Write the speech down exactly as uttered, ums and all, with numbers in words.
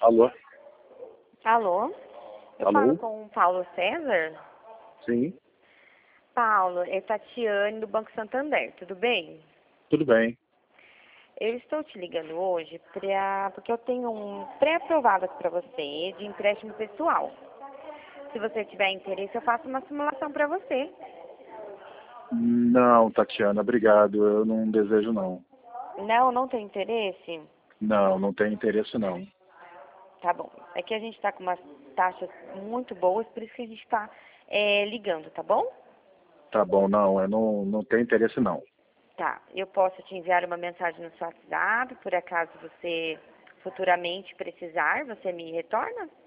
Alô? Alô? Eu Alô? falo com o Paulo César? Sim, Paulo, é Tatiane do Banco Santander, tudo bem? tudo bem. Eu estou te ligando hoje pra, porque eu tenho um pré-aprovado aqui para você de empréstimo pessoal. Se você tiver interesse, eu faço uma simulação para você. Não, Tatiana, obrigado. Eu não desejo não. Não, não tem interesse? Não, não tenho interesse não. Tá bom. É que a gente está com umas taxas muito boas, por isso que a gente está ligando, tá bom? Tá bom, não, eu não, não tenho interesse não. Tá, eu posso te enviar uma mensagem no seu WhatsApp, por acaso você futuramente precisar, você me retorna?